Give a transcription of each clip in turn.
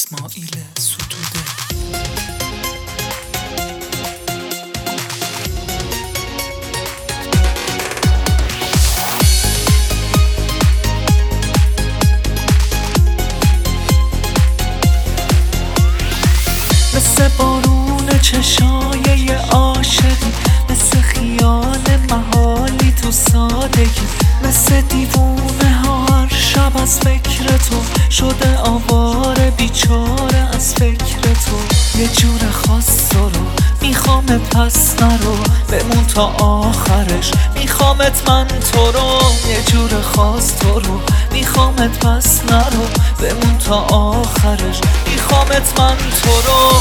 اسماعیل ستوده. مثل بارون چشای عاشقی، مثل خیال محالی تو سادگی، مثل دیوونه ها هر شب از فکر تو شده آواره بیچاره از فکر تو. یه جور خاص رو میخوامت پس نرو، بمون تا آخرش میخوامت من تو رو. یه جور خاص تو رو میخوامت پس نرو، بمون تا آخرش میخوامت من تو رو.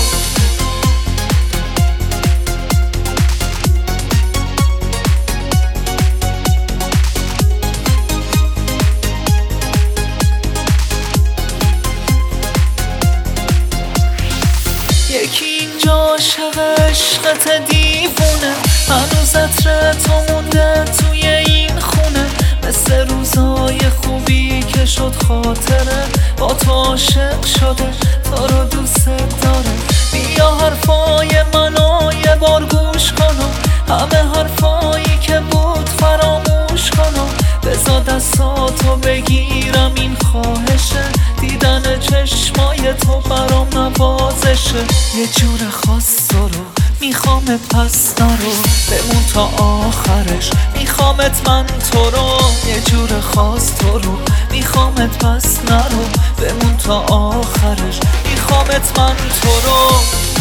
یکی اینجا عاشق عشقت دیوونه، هنوز عطر تو مونده توی این خونه. مثل روزای خوبی که شد خاطره، با تو عاشق شده تو رو دوست داره. بیا حرفای منو یه بار گوش کنم، همه حرفایی که بود فراموش کنم. بذار دستاتو بگیرم این خواهشه، دیدن چشمای تو برام نوازشه. یه جور خاص رو میخوامت پس نرو، بمون تا آخرش میخوامت من تو رو. یه جور خاص تو رو میخوامت پس نرو، بمون تا آخرش میخوامت من تو رو.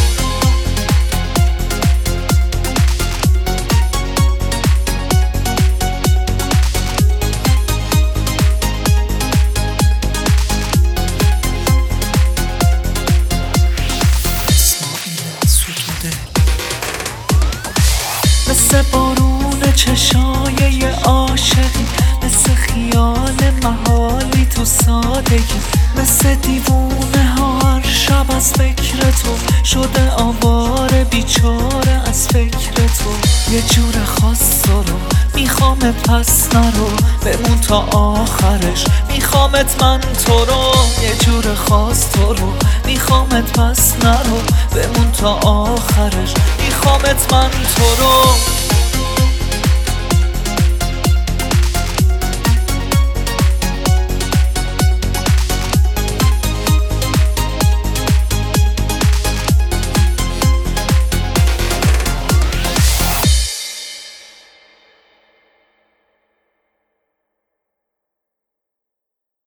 مثل بارون چشای عاشقی، مثل خیال محالی تو سادگی، مثل دیوونه ها هر شب از فکر تو شده آواره بیچاره از فکر تو. یه جور خاص رو میخوامت پس نرو، بمون تا آخرش میخوامت من تو رو. یه جور خاص تو رو میخوامت پس نرو، بمون تا آخرش میخوامت من تو رو.